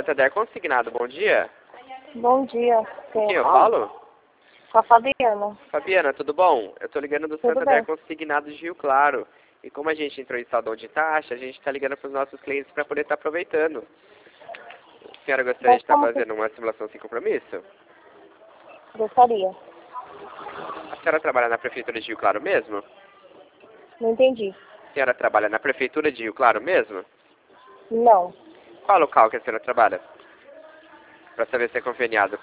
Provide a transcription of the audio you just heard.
Santander Consignado, bom dia. Bom dia. Com quem eu falo? Com a Fabiana. Fabiana, tudo bom? Eu tô ligando do Tudo Santander bem. Consignado de Rio Claro. E como a gente entrou em saldão de taxa, a gente tá ligando pros nossos clientes para poder estar aproveitando. A senhora gostaria Mas de estar como que fazendo uma simulação sem compromisso? gostaria? A senhora trabalha na Prefeitura de Rio Claro mesmo? Não entendi. A senhora trabalha na Prefeitura de Rio Claro mesmo? Não. Qual local que a senhora trabalha? Para saber se é conveniado